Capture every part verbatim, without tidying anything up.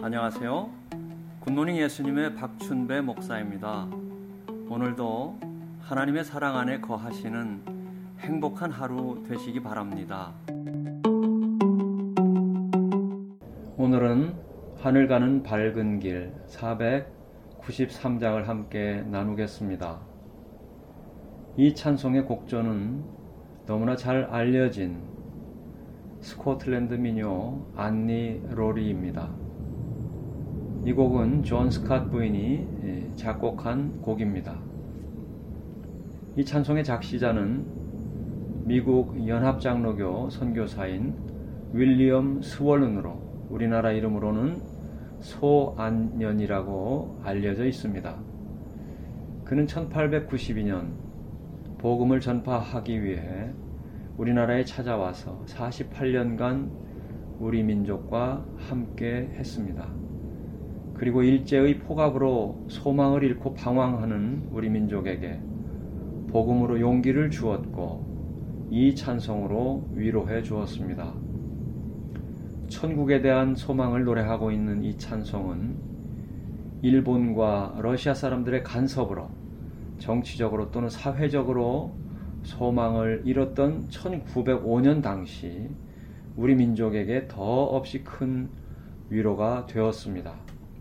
안녕하세요. 굿모닝 예수님의 박춘배 목사입니다. 오늘도 하나님의 사랑 안에 거하시는 행복한 하루 되시기 바랍니다. 오늘은 하늘 가는 밝은 길 사백구십삼 장을 함께 나누겠습니다. 이 찬송의 곡조는 너무나 잘 알려진 스코틀랜드 민요 안니 로리입니다. 이 곡은 존 스캇 부인이 작곡한 곡입니다. 이 찬송의 작시자는 미국 연합장로교 선교사인 윌리엄 스월른으로 우리나라 이름으로는 소안연이라고 알려져 있습니다. 그는 천팔백구십이 년 복음을 전파하기 위해 우리나라에 찾아와서 사십팔 년간 우리 민족과 함께 했습니다. 그리고 일제의 폭압으로 소망을 잃고 방황하는 우리 민족에게 복음으로 용기를 주었고 이 찬송으로 위로해 주었습니다. 천국에 대한 소망을 노래하고 있는 이 찬송은 일본과 러시아 사람들의 간섭으로 정치적으로 또는 사회적으로 소망을 잃었던 천구백오 년 당시 우리 민족에게 더없이 큰 위로가 되었습니다.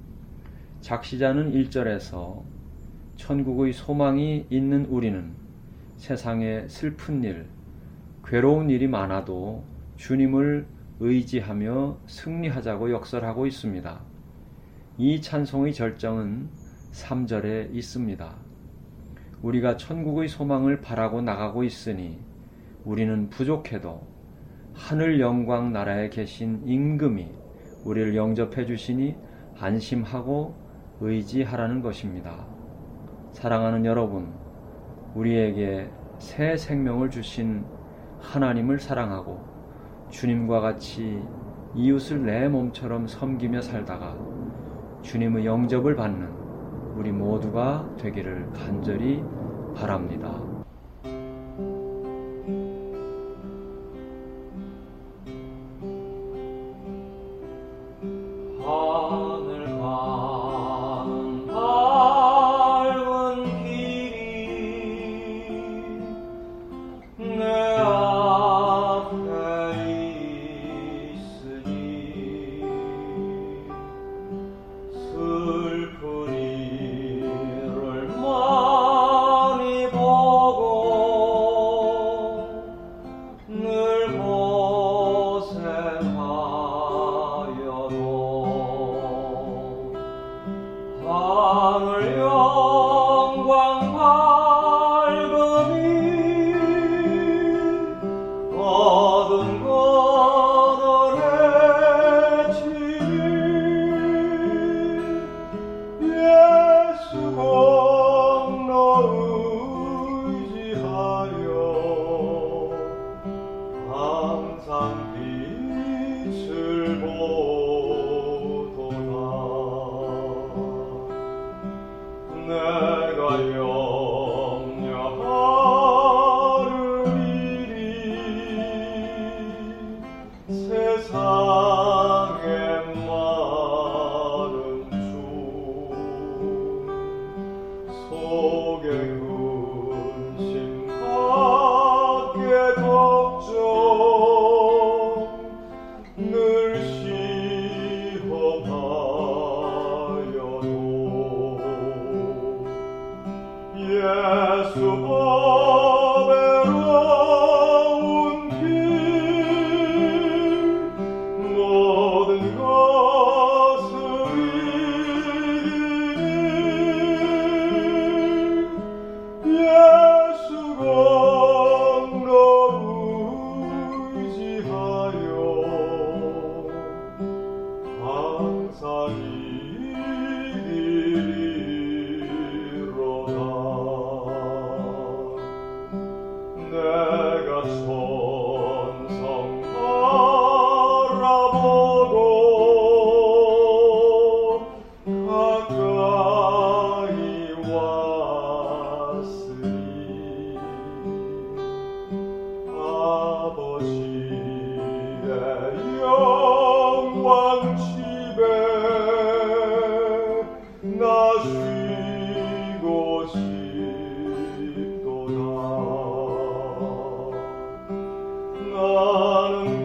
작시자는 일 절에서 천국의 소망이 있는 우리는 세상에 슬픈 일, 괴로운 일이 많아도 주님을 의지하며 승리하자고 역설하고 있습니다. 이 찬송의 절정은 삼 절에 있습니다. 우리가 천국의 소망을 바라고 나가고 있으니 우리는 부족해도 하늘 영광 나라에 계신 임금이 우리를 영접해 주시니 안심하고 의지하라는 것입니다. 사랑하는 여러분, 우리에게 새 생명을 주신 하나님을 사랑하고 주님과 같이 이웃을 내 몸처럼 섬기며 살다가 주님의 영접을 받는 우리 모두가 되기를 간절히 바랍니다. 아버지의 영광 집에 가는